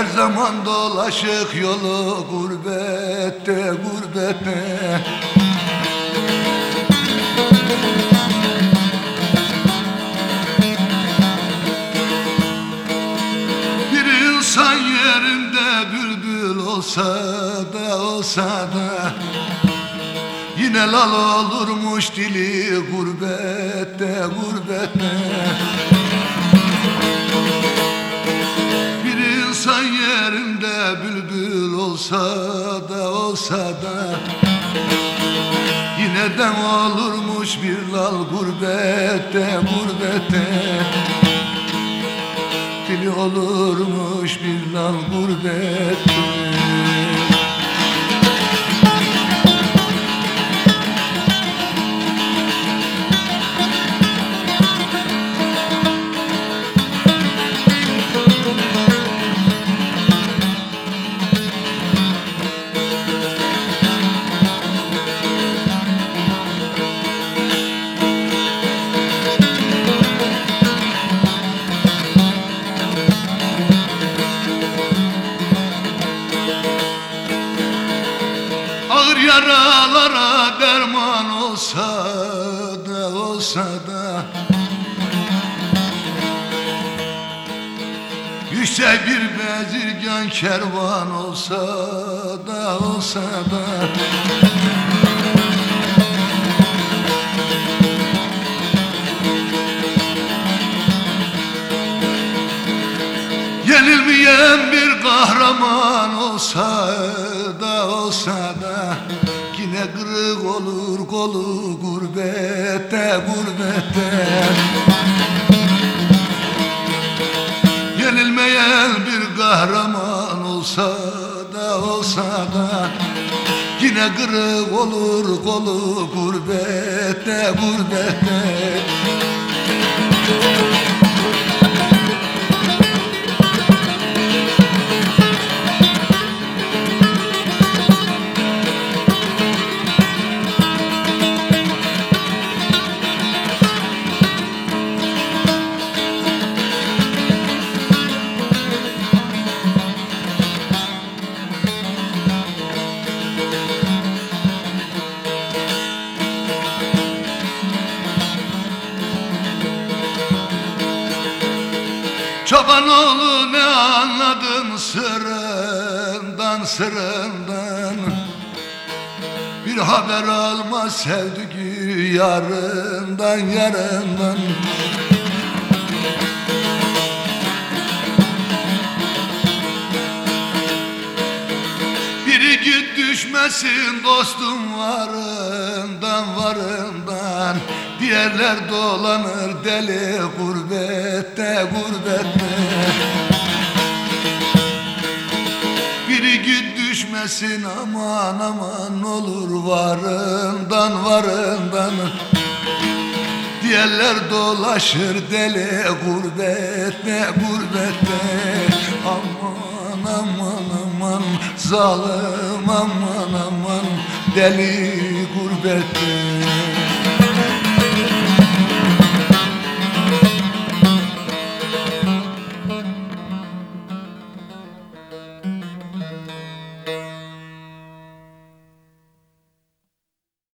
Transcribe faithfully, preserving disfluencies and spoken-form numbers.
Her zaman dolaşık yolu gurbette, gurbette. Bir insan yerinde bülbül olsa da, olsa da yine lal olurmuş dili gurbette, gurbette. Bir insan yerinde bülbül olsa da, olsa da yine de olurmuş bir lal gurbette, gurbette. Dili olurmuş bir lal gurbette. Ağır yaralara derman olsa da, olsa da yüksek bir bezirgan kervan olsa da, olsa da yenilmeyen bir kahraman olsa da, olsa da yine kırık olur kolu gurbette, gurbette. Yenilmeyen bir kahraman olsa da, olsa da yine kırık olur kolu gurbette, gurbette. Çobanoğlu ne anladın sırından, sırından bir haber alma sevdiği yarından, yarından. Biri git düşmesin dostum varından, varından. Diğerler dolanır deli gurbette, gurbette. Biri git düşmesin aman aman olur varından, varından. Diğerler dolaşır deli gurbette, gurbette. Aman aman aman zalim aman aman deli gurbette.